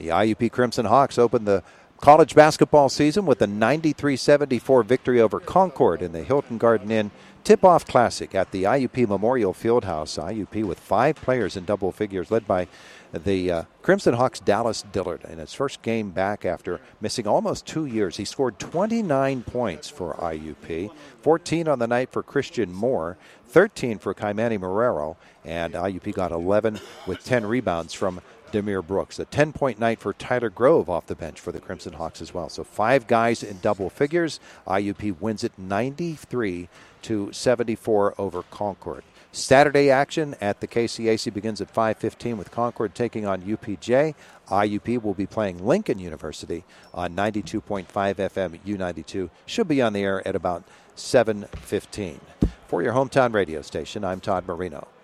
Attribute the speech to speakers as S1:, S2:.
S1: The IUP Crimson Hawks opened the college basketball season with a 93-74 victory over Concord in the Hilton Garden Inn Tip-Off Classic at the IUP Memorial Fieldhouse. IUP with 5 players in double figures, led by the Crimson Hawks' Dallas Dillard. In his first game back after missing almost 2 years, he scored 29 points for IUP, 14 on the night for Christian Moore, 13 for Kaimani Marrero, and IUP got 11 with 10 rebounds from Demir Brooks. A 10-point night for Tyler Grove off the bench for the Crimson Hawks as well. So 5 guys in double figures. IUP wins it 93-74 over Concord. Saturday action at the KCAC begins at 5:15 with Concord taking on UPJ. IUP will be playing Lincoln University on 92.5 FM U92. Should be on the air at about 7:15. For your hometown radio station, I'm Todd Marino.